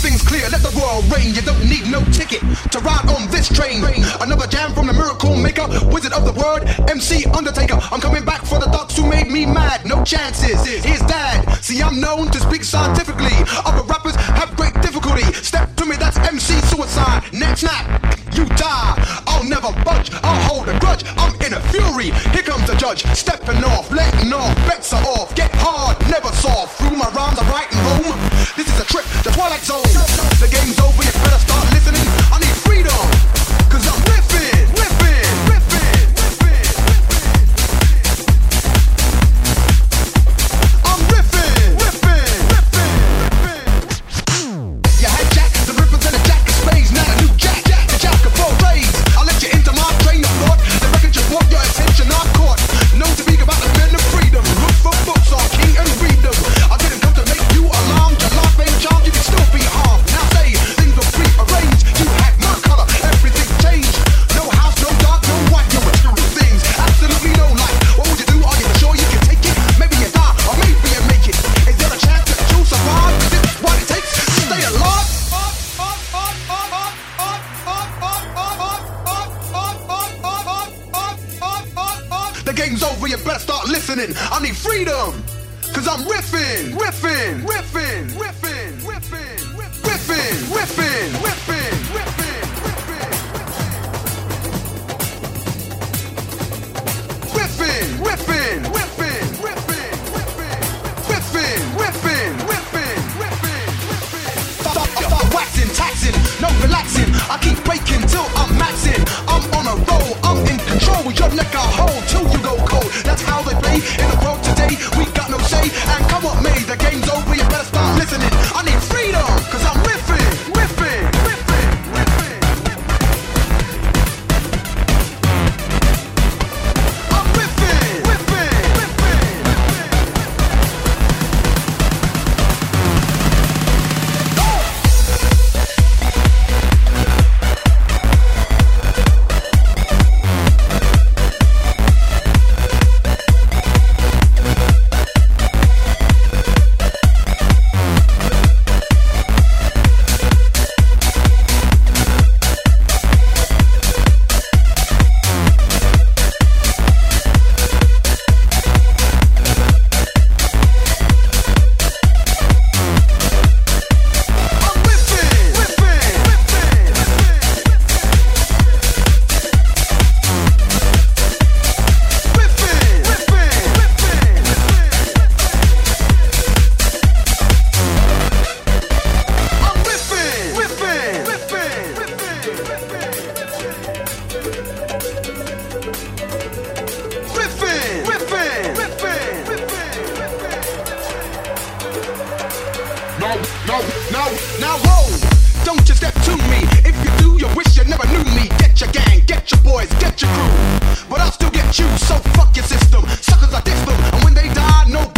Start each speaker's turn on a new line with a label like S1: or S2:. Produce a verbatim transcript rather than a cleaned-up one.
S1: things clear, let the royal reign. You don't need no ticket to ride on this train. Another jam from the miracle maker, wizard of the word, M C Undertaker. I'm coming back for the ducks who made me mad. No chances, here's dad. See, I'm known to speak scientifically. Other rappers have great difficulty. Step to me, that's M C suicide. Next snap, you die. I'll never budge, I'll hold a grudge. I'm in a fury, here comes the judge. Stepping off, letting off, bets are off. Get hard, never soft. Through my rhymes, I write and roam. This is a trip, the Twilight Zone. The game's over, you better start listening. I need freedom, cause I'm riffing, riffing, riffing, riffing. I'm riffing, riffing, riffing, riffing. You had Jack, the Rippers and the Jack of Spades. Now a new Jack, the Jack of all trades. I'll let you into my train of thought. The record just brought your attention, I caught. Known to speak about the men of freedom. Look for books on King and read them. I didn't come to make you alarmed. Your life ain't charmed, you can still be harmed. Now say things were prearranged. You had my color, everything changed. No house, no dark, no white, no material things. Absolutely no life. What would you do? Are you sure you can take it? Maybe you die, or maybe you make it. Is there a chance that you'll survive? Is this what it takes to stay alive? The game's over, you better start listening. I need freedom, cause I'm riffing, riffing, riffing, riffing, riffing, riffing, riffing, riffing, riffing, riffing, riffing, riffing, riffing, riffing, riffing, riffing, riffing, riffing, riffing. Stop waxing, taxing, no relaxing. I keep breaking till I'm maxing. I'm on a roll, I'm in control. Your neck I hold till you go cold. That's how they play in the world today. We got no say, and come on, May. The game's over, you better start listening. I need freedom, cause I'm riffing, riffing, riffing, riffing. I'm riffing, riffing, riffing, now whoa, don't you step to me. If you do, you wish you never knew me. Get your gang, get your boys, get your crew, but I'll still get you, so fuck your system. Suckers, I diss them, and when they die, no